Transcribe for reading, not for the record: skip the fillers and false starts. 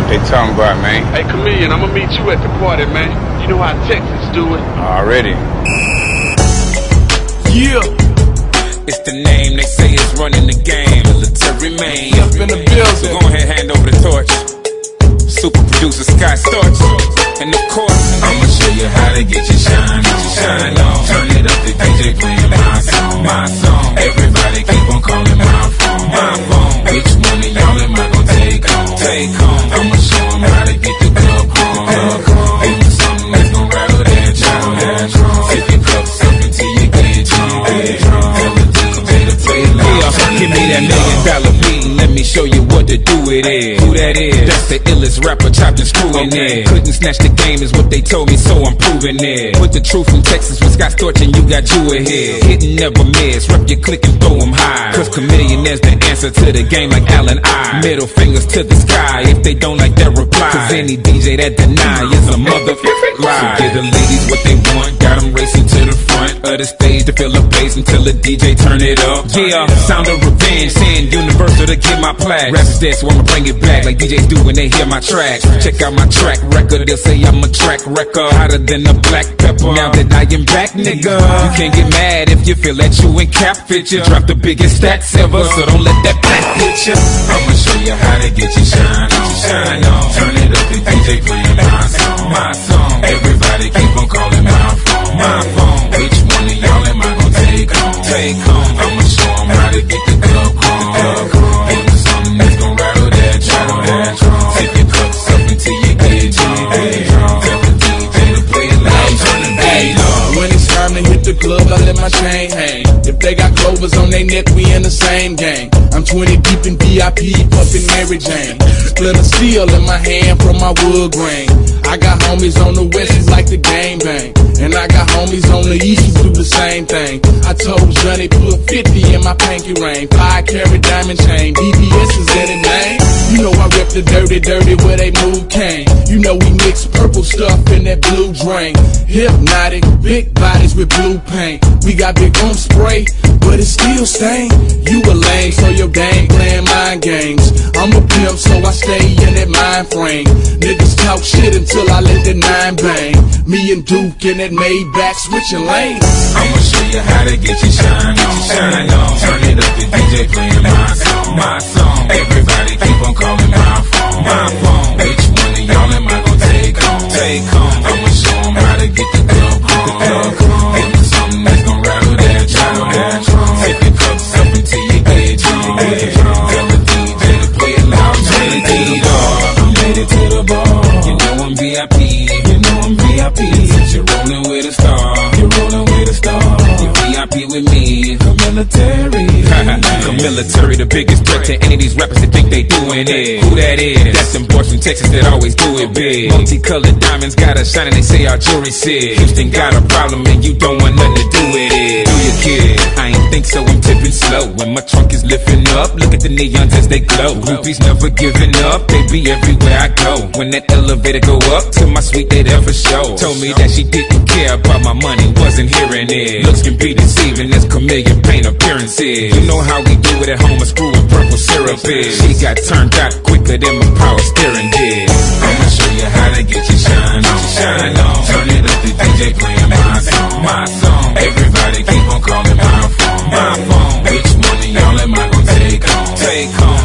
What they talking about, man? Hey, Chameleon, I'ma meet you at the party, man. You know how Texas do it. Already. Yeah. It's the name they say is running the game. Military man. Up in the building. Go ahead, hand over the torch. Super producer Scott Storch. And of course, I'ma show you how to get your shine on. Shine on. Turn it up, the DJ playing my song. My song. Everybody keep on calling my phone. My phone. Which one of y'all am I gonna take home? Take home. I'ma show 'em how to get the club on. Give 'em something that's gonna rattle that drum. Take your cups up until you get drunk. Tell the DJ to play it loud. Yeah, give me that $1 million beat and let me show you what to do with it. Who that is? That's the illest rapper chopped and screwing it. Couldn't snatch the game is what they told me, so I'm proving it. With the truth from Texas with Scott Storch and you got you ahead. Hitting never miss, rep your click and throw 'em high. Cause Chameleon is the answer to the game like Allen I. Middle fingers to the sky if they don't like that reply. Cause any DJ that deny is a motherfucking lie. So give the ladies what they want, got 'em racing to the front of the stage to fill the bass until the DJ turn it up. Yeah, sound of revenge, saying Universal to get my plaque. Rappers dead, so I'ma bring it back like DJs do when they hear my track. Check out my track record, they'll say I'm a track record, hotter than a black pepper. Now that I am back, nigga, you can't get mad if you feel that you in cap fit ya. Drop the biggest stats ever, so don't let that black hit ya. I'ma show you how to get your shine on. Shine on. Turn it up, the DJ playing my song. My song. Everybody keep on calling my phone. My phone. Which one of y'all am I gonna take home? Take home. I'ma show 'em how to get the club on. Give 'em something that's gonna rattle that drum. Take your cups up until you get drunk. Tell the DJ to play it loud. Turn the beat up. When it's time to hit the club, I let my chain hang. If they got clovers on their neck, we in the same gang. I'm 20 deep in VIP, puffin' Mary Jane. Glitter steel in my hand from my wood grain. I got homies on the west who like the game bang, and I got homies on the east who do the same thing. I told Johnny put 50 in my pinky ring. 5-carat diamond chain, BBS is in the name. You know I rep the dirty where they move came. You know we mix purple stuff in that blue drink. Hypnotic, big bodies with blue paint. We got big spray, but it still stain. You a lame, so your gang playing mind games. I'm a pimp, so I stay in that mind frame. Niggas talk shit until I let the 9 bang. Me and Duke in that Maybach switching lanes. I'ma show you how to get your shine on. Shine on. Turn it up, the DJ playing my song. My song. Everybody keep on calling my phone. My phone. Which one of y'all am I gonna take home? Take home. I'ma show 'em how to get the club on. Give 'em something that's gonna rattle that drum. Take your cups up until you get drunk. Tell the DJ to play it loud. Turn the beat up. I'm headed to the bar. You know I'm VIP. You know I'm VIP. Since you're rolling with a star, you're rolling with a star. You're VIP with me. The military. The military, the biggest threat to any of these rappers that think they doing it. Who that is? That's them boys from Texas that always do it big. Multicolored diamonds got us shining, they say our jewelry sick. Houston got a problem and you don't want nothing to do with it. Do your kid? I ain't think so, I'm tipping slow. When my trunk is lifting up, look at the neons as they glow. Groupies never giving up, they be everywhere I go. When that elevator go up to my suite, they there for show. Told me that she didn't care about my money, wasn't hearing it. Looks can be deceiving, as Chameleon paint appearances. You know how we do it at home, a screw and purple syrup is. She got turned out quicker than my power steering did. I'ma show you how to get your shine on. Shine on. Turn it up, the DJ playing my song. My song. Everybody keep on calling my phone. My phone. Which one of y'all am I gonna take home? Take home.